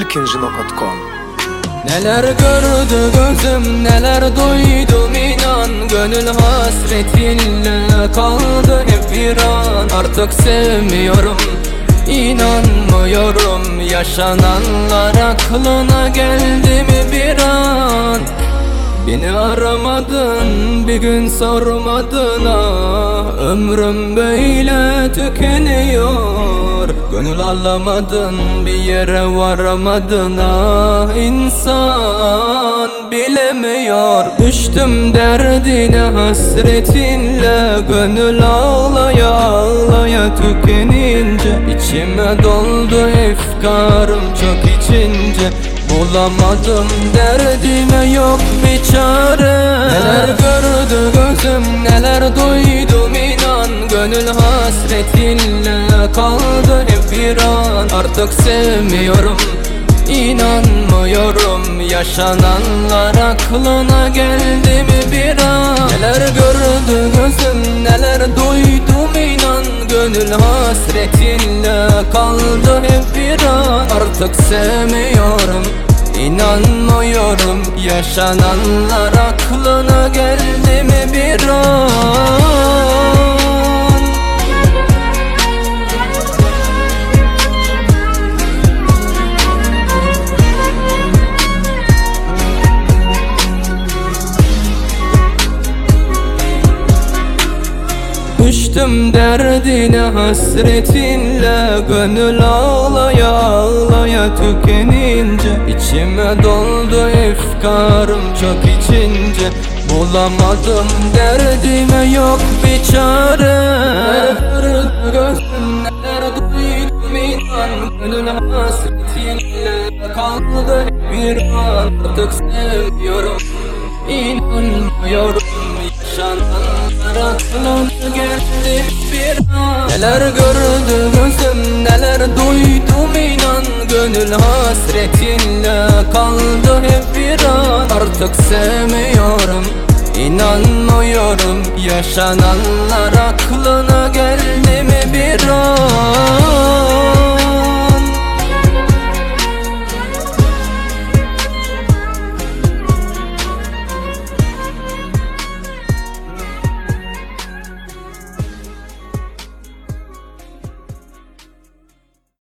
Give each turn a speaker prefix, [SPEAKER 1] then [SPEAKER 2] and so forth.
[SPEAKER 1] ilkinci.com.
[SPEAKER 2] Neler gördü gözüm, neler duydum inan. Gönül hasretinle kaldı hep bir an. Artık sevmiyorum, inanmıyorum. Yaşananlar aklına geldi mi bir an? Beni aramadın, bir gün sormadın ah. Ömrüm böyle tükeniyor. Gönül alamadın, bir yere varamadın ah. İnsan bilemiyor. Düştüm derdine hasretinle. Gönül ağlaya ağlaya tükenince içime doldu efkarım çok içince. Bulamadım derdime yok bir çare. Neler gördü gözüm, neler duydum inan. Gönül hasretinle kaldı hep bir an. Artık sevmiyorum, inanmıyorum. Yaşananlar aklına geldi mi bir an? Neler gördü gözüm, neler duydum inan. Gönül hasretinle kaldı hep bir an. Artık sevmiyorum, İnanmıyorum. Yaşananlar aklına geldi mi bir an? Düştüm derdine hasretinle. Gönül ağlaya ağlaya tükenince içime doldu efkarım çok içince. Bulamadım derdime yok bir çare. Gözüm neler duydum inan. Gönül hasretinle kaldı bir an. Artık sevmiyorum, inanmıyorum. Yaşananlar aklına geldi bir an. Neler gördü gözüm, neler duydum inan. Gönül hasretinle kaldı hep bir an. Artık sevmiyorum, inanmıyorum. Yaşananlar aklına geldi mi bir an?